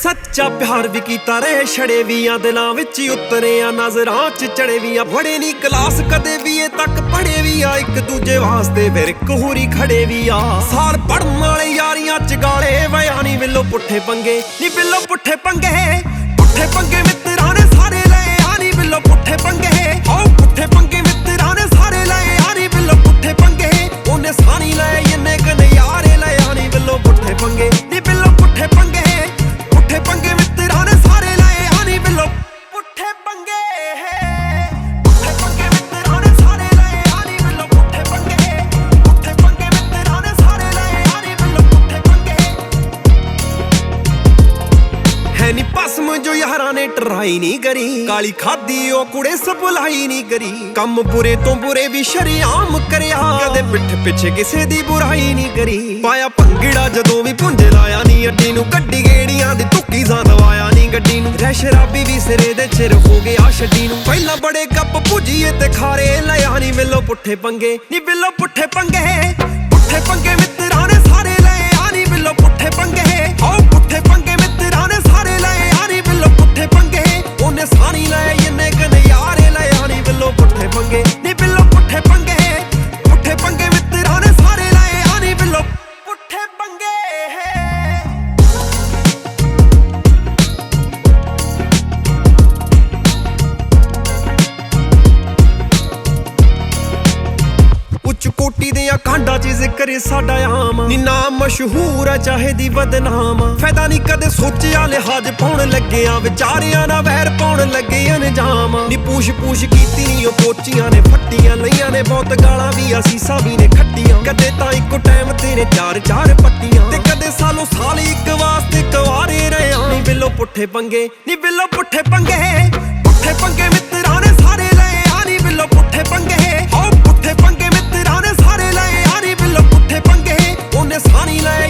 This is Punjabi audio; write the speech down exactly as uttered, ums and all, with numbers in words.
ਸੱਚਾ ਪਿਆਰ ਵੀ ਕੀਤਾ ਰੇ ਛੜੇ ਵੀ ਆ ਦਿਲਾਂ ਵਿੱਚ ਉਤਰੇ ਆ ਨਜ਼ਰਾਂ ਚ ਚੜੇ ਵੀ ਆ ਬੜੇ ਨਹੀਂ ਕਲਾਸ ਕਦੇ ਵੀ ਇਹ ਤੱਕ ਪੜੇ ਵੀ ਆ ਇੱਕ ਦੂਜੇ ਵਾਸਤੇ ਫਿਰ ਇੱਕ ਹੋਰੀ ਖੜੇ ਵੀ ਆ ਸਾਲ ਪੜਨ ਵਾਲੇ ਯਾਰੀਆਂ ਚ ਗਾਲੇ ਵਿਆ ਨੀ ਬਿੱਲੋ ਪੁੱਠੇ ਪੰਗੇ ਨੀ ਬਿੱਲੋ ਪੁੱਠੇ ਪੰਗੇ ਪੁੱਠੇ ਪੰਗੇ ਮਿੱਤਰਾਂ ਨੇ ਸਾਰੇ ਲਏ ਆ ਨੀ ਬਿੱਲੋ ਪੁੱਠੇ ਪੰਗੇ ਹੋ ਪੁੱਠੇ ਪੰਗੇ ਮਿੱਤਰਾਂ ਨੇ ਸਾਰੇ ਲਏ ਆ ਨੀ ਬਿੱਲੋ ਪੁੱਠੇ ਪੰਗੇ ਉਹਨੇ ਸਾਨੀ ਲਏ ਇੰਨੇ ਕ ਨਜ਼ਾਰੇ ਲਏ ਆ ਨੀ ਬਿੱਲੋ ਪੁੱਠੇ ਪੰਗੇ ਨੀ ਬਿੱਲੋ ਪੁੱਠੇ ਪੰਗੇ ਪੁੱਠੇ ਪੰਗੇ ਮਿੱਤਰਾਂ ਨੇ ਸਾਰੇ ਲਏ ਆ ਨੀ ਬਿੱਲੋ ਪੁੱਠੇ ਪੰਗੇ ਪੁੱਠੇ ਪੰਗੇ ਮਿੱਤਰਾਂ ਨੇ ਸਾਰੇ ਲਏ ਆ ਨੀ ਬਿੱਲੋ ਪੁੱਠੇ ਪੰਗੇ ਪੁੱਠੇ ਪੰਗੇ ਮਿੱਤਰਾਂ ਨੇ ਸਾਰੇ ਲਏ ਆ ਨੀ ਬਿੱਲੋ ਪੁੱਠੇ ਪੰਗੇ ਹੈ ਨੀ ਪਸਮ ਜੋ ਯਾਰਾਂ ਨੇ ਟਰਾਈ ਨਹੀਂ ਕਰੀ ਕਾਲੀ ਖਾਦੀ ਉਹ ਕੁੜੇ ਸਪਲਾਈ ਨਹੀਂ ਕਰੀ ਕੰਮ ਬੁਰੇ ਤੋਂ ਬੁਰੇ ਵੀ ਸ਼ਰੀਆਮ ਕਰਿਆ ਕਦੇ ਪਿੱਠ ਪਿੱਛੇ ਕਿਸੇ ਦੀ ਬੁਰਾਈ ਨਹੀਂ ਕਰੀ ਪਾਇਆ ਭੰਗੜਾ ਜਦੋਂ ਵੀ ਪੁੰਜੇ ਲਾਇਆ ਨੀ ਅੱਡੀ ਨੂੰ ਕੱਢੀ ਗੇੜੀਆਂ ਦੀ ਤੁੱਕੀ ਜਾਂ ਦਵਾਇਆ ਨੀ ਗੱਡੀ ਨੂੰ ਰਹਿ ਸ਼ਰਾਬੀ ਵੀ ਸਿਰੇ ਦੇ ਚਿਰ ਹੋ ਗਿਆ ਛੱਡੀ ਨੂੰ ਪਹਿਲਾਂ ਬੜੇ ਕੱਪ ਭੁਜੀਏ ਤੇ ਖਾਰੇ ਲਿਆ ਨੀ ਬਿੱਲੋ ਪੁੱਠੇ ਪੰਗੇ ਨੀ ਬਿੱਲੋ ਪੁੱਠੇ ਪੰਗੇ ਪੁੱਠੇ ਪੰਗੇ ਮਿੱਤਰਾਂ ਨੇ ਸਾਰੇ ਲਏ ਆ ਨੀ ਬਿੱਲੋ ਪੁੱਠੇ ਪੰਗੇ ਹੋ ਪੁੱਠੇ ਪੰਗੇ ਮਿੱਤਰਾਂ ਨੇ ਸਾਰੇ ਲਏ ਆ ਨੀ ਬਿੱਲੋ ਪੁੱਠੇ ਪੰਗੇ ਉਹਨੇ ਸਾਨੀ ਲਏ ਇੰਨੇ ਕ ਨਜ਼ਾਰੇ ਲਏ ਆ ਨੀ ਬਿੱਲੋ ਪੁੱਠੇ ਪੰਗੇ ਨੀ ਬਿੱਲੋ ਪੁੱਠੇ ਪੰਗੇ ਪੁੱਠੇ ਪੰਗੇ ਮਿੱਤਰਾਂ ਨੇ ਸਾਰੇ ਲਏ ਆ ਨੀ ਬਿੱਲੋ ਪੁੱਠੇ ਪੰਗੇ ਉੱਚ ਕੋਟੀ ਦੇ ਅਖਾਂਡਾਂ 'ਚ ਜ਼ਿਕਰ ਸਾਡਾ ਆਮ ਨੀ ਨਾਮ ਮਸ਼ਹੂਰ ਆ ਚਾਹੇ ਦੀ ਬਦਨਾਮ ਫਾਇਦਾ ਨਹੀਂ ਕਦੇ ਸੋਚਿਆ ਲਿਹਾਜ਼ ਪਾਉਣ ਲੱਗਿਆ ਵਿਚਾਰਿਆਂ ਨਾਲ ਵੈਰ ਪਾਉਣ ਲੱਗੇ ਅਨਜਾਮ ਨੀ ਪੂਛ ਪੂਛ ਕੀਤੀ ਨੀ ਉਹ ਪੋਚੀਆਂ ਨੇ ਫੱਟੀਆਂ ਲਈਆਂ ਨੇ ਬਹੁਤ ਗਾਲਾਂ ਵੀ ਅਸੀਸਾਂ ਵੀ ਨੇ ਖੱਟੀਆਂ ਕਦੇ ਤਾਂ ਇੱਕੋ ਟਾਈਮ ਤੇ ਨੇ ਚਾਰ ਚਾਰ ਪੱਟੀਆਂ ਤੇ ਕਦੇ ਸਾਲੋਂ ਸਾਲ ਇੱਕ ਵਾਸਤੇ ਕੁਆਰੇ ਰਹਿਆ ਨੀ ਬਿੱਲੋ ਪੁੱਠੇ ਪੰਗੇ ਨੀ ਬਿੱਲੋ ਪੁੱਠੇ ਪੰਗੇ ਪੁੱਠੇ ਪੰਗੇ ਮਿੱਤਰਾਂ ਨੇ ਸਾਰੇ ਲਏ ਆ ਨੀ ਬਿੱਲੋ ਪੁੱਠੇ ਪੰਗੇ ਹੋ ਪੁੱਠੇ ਪੰਗੇ ਮਿੱਤਰਾਂ ਨੇ ਸਾਰੇ ਲਏ ਆ ਨੀ ਬਿੱਲੋ ਪੁੱਠੇ ਪੰਗੇ ਉਹਨੇ ਸਾਨੀ ਲਏ